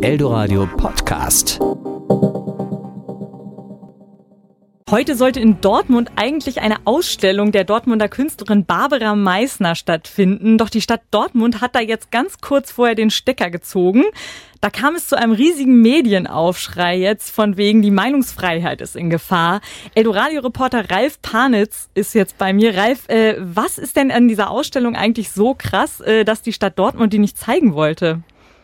Eldoradio Podcast. Heute sollte in Dortmund eigentlich eine Ausstellung der Dortmunder Künstlerin Barbara Meissner stattfinden. Doch die Stadt Dortmund hat da jetzt ganz kurz vorher den Stecker gezogen. Da kam es zu einem riesigen Medienaufschrei jetzt von wegen, die Meinungsfreiheit ist in Gefahr. Eldoradio-Reporter Ralf Panitz ist jetzt bei mir. Ralf, was ist denn an dieser Ausstellung eigentlich so krass, dass die Stadt Dortmund die nicht zeigen wollte?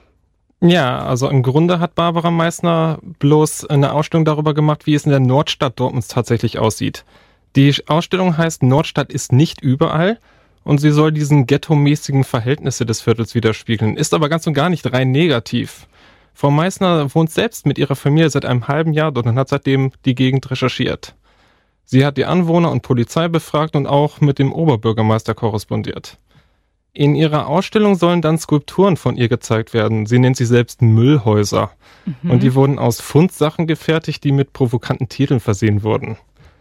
Ja, also im Grunde hat Barbara Meissner bloß eine Ausstellung darüber gemacht, wie es in der Nordstadt Dortmunds tatsächlich aussieht. Die Ausstellung heißt Nordstadt ist nicht überall und sie soll diesen ghetto-mäßigen Verhältnisse des Viertels widerspiegeln, ist aber ganz und gar nicht rein negativ. Frau Meissner wohnt selbst mit ihrer Familie seit einem halben Jahr dort und hat seitdem die Gegend recherchiert. Sie hat die Anwohner und Polizei befragt und auch mit dem Oberbürgermeister korrespondiert. In ihrer Ausstellung sollen dann Skulpturen von ihr gezeigt werden. Sie nennt sie selbst Müllhäuser. Und die wurden aus Fundsachen gefertigt, die mit provokanten Titeln versehen wurden.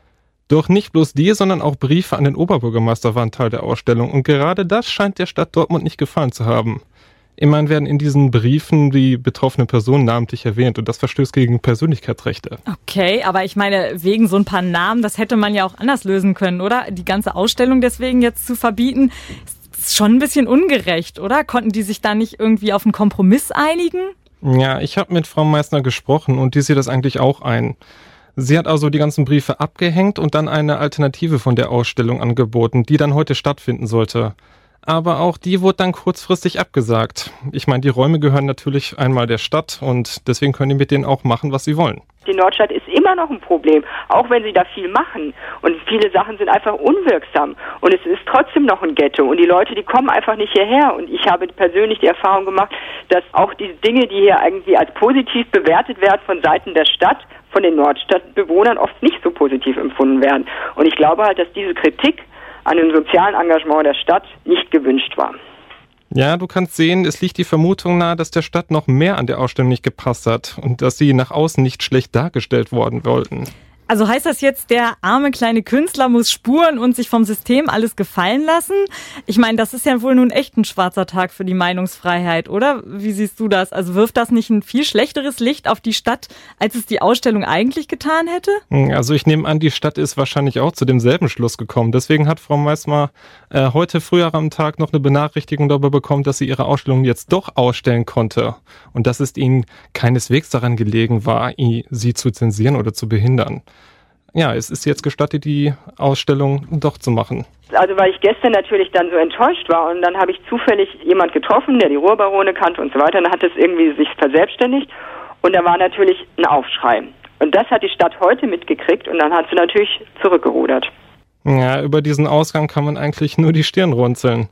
Doch nicht bloß die, sondern auch Briefe an den Oberbürgermeister waren Teil der Ausstellung. Und gerade das scheint der Stadt Dortmund nicht gefallen zu haben. Immerhin werden in diesen Briefen die betroffene Person namentlich erwähnt und das verstößt gegen Persönlichkeitsrechte. Okay, aber ich meine, wegen so ein paar Namen, das hätte man ja auch anders lösen können, oder? Die ganze Ausstellung deswegen jetzt zu verbieten, ist schon ein bisschen ungerecht, oder? Konnten die sich da nicht irgendwie auf einen Kompromiss einigen? Ja, ich habe mit Frau Meissner gesprochen und die sieht das eigentlich auch ein. Sie hat also die ganzen Briefe abgehängt und dann eine Alternative von der Ausstellung angeboten, die dann heute stattfinden sollte. Aber auch die wurde dann kurzfristig abgesagt. Ich meine, die Räume gehören natürlich einmal der Stadt und deswegen können die mit denen auch machen, was sie wollen. Die Nordstadt ist immer noch ein Problem, auch wenn sie da viel machen. Und viele Sachen sind einfach unwirksam. Und es ist trotzdem noch ein Ghetto. Und die Leute, die kommen einfach nicht hierher. Und ich habe persönlich die Erfahrung gemacht, dass auch diese Dinge, die hier irgendwie als positiv bewertet werden von Seiten der Stadt, von den Nordstadtbewohnern oft nicht so positiv empfunden werden. Und ich glaube halt, dass diese Kritik an dem sozialen Engagement der Stadt nicht gewünscht war. Ja, du kannst sehen, es liegt die Vermutung nahe, dass der Stadt noch mehr an der Ausstellung nicht gepasst hat und dass sie nach außen nicht schlecht dargestellt worden wollten. Also heißt das jetzt, der arme kleine Künstler muss spuren und sich vom System alles gefallen lassen? Ich meine, das ist ja wohl nun echt ein schwarzer Tag für die Meinungsfreiheit, oder? Wie siehst du das? Also wirft das nicht ein viel schlechteres Licht auf die Stadt, als es die Ausstellung eigentlich getan hätte? Also ich nehme an, die Stadt ist wahrscheinlich auch zu demselben Schluss gekommen. Deswegen hat Frau Meissner heute früher am Tag noch eine Benachrichtigung darüber bekommen, dass sie ihre Ausstellung jetzt doch ausstellen konnte. Und dass es ihnen keineswegs daran gelegen war, sie zu zensieren oder zu behindern. Ja, es ist jetzt gestattet, die Ausstellung doch zu machen. Also weil ich gestern natürlich dann so enttäuscht war und dann habe ich zufällig jemand getroffen, der die Ruhrbarone kannte und so weiter. Und dann hat es irgendwie sich verselbstständigt und da war natürlich ein Aufschrei. Und das hat die Stadt heute mitgekriegt und dann hat sie natürlich zurückgerudert. Ja, über diesen Ausgang kann man eigentlich nur die Stirn runzeln.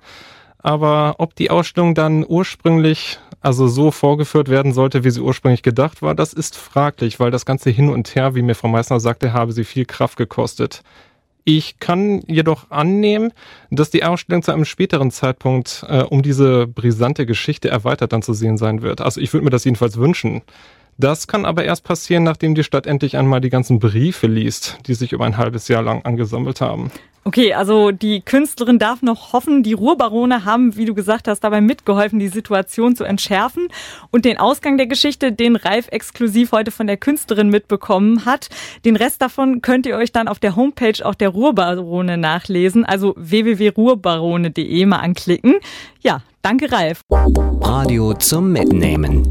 Aber ob die Ausstellung dann ursprünglich so vorgeführt werden sollte, wie sie ursprünglich gedacht war, das ist fraglich, weil das ganze Hin und Her, wie mir Frau Meissner sagte, habe sie viel Kraft gekostet. Ich kann jedoch annehmen, dass die Ausstellung zu einem späteren Zeitpunkt um diese brisante Geschichte erweitert dann zu sehen sein wird. Also ich würde mir das jedenfalls wünschen. Das kann aber erst passieren, nachdem die Stadt endlich einmal die ganzen Briefe liest, die sich über ein halbes Jahr lang angesammelt haben. Okay, also die Künstlerin darf noch hoffen, die Ruhrbarone haben, wie du gesagt hast, dabei mitgeholfen, die Situation zu entschärfen. Und den Ausgang der Geschichte, den Ralf exklusiv heute von der Künstlerin mitbekommen hat, den Rest davon könnt ihr euch dann auf der Homepage auch der Ruhrbarone nachlesen, also www.ruhrbarone.de mal anklicken. Ja, danke Ralf. Radio zum Mitnehmen.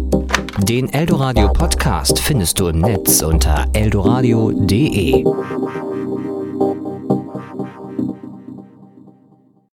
Den Eldoradio Podcast findest du im Netz unter eldoradio.de.